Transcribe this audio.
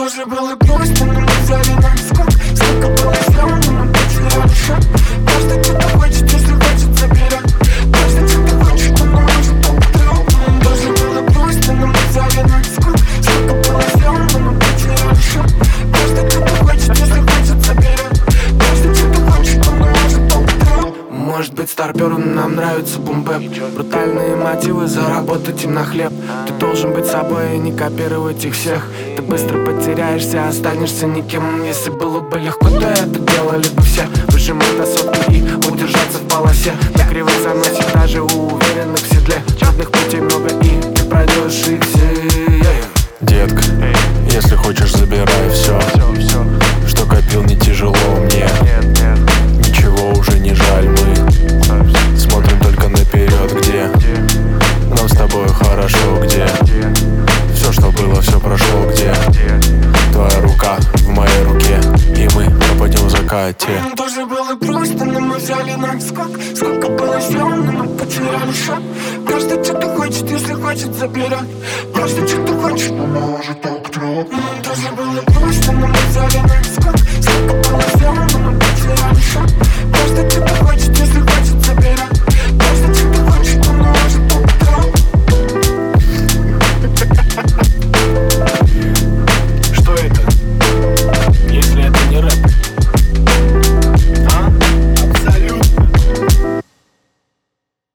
тоже было просто, но мы взяли наскок. Сколько было сделано, мы потеряли счет. Каждый что-то хочет, если хочет, заберет. Каждый что-то хочет, но может попадет. Тоже было просто, но мы взяли наскок. Сколько было сделано, мы потеряли счет. Каждый что-то хочет, если хочет, заберет. Каждый что-то хочет, но может попадет. Может быть, старперам нам нравится бум-бэп. Брутальные мотивы, заработать им на хлеб. Ты должен быть собой и не копировать их всех. Ты быстро потеряешься, останешься никем. Если было бы легко, то это делали бы все. Выжимать до сотки и удержаться в полосе. На кривой заносит даже у уверенных в седле. Черных путей много и ты пройдешь их все. Детка, если хочешь, забирай все, что копил, не тяжело мне. Ничего уже не жаль, мы смотрим только наперед, где нам с тобой хорошо, где все, что было, все прошло, где твоя рука в моей руке, и мы пропадем в закате. Тоже было просто, но мы взяли наскок. Сколько было сделано, мы потеряли счет. Каждый что-то хочет, если хочет, заберет. Каждый что-то хочет, но может попадет. Тоже было просто, но мы взяли наскок. Сколько было сделано.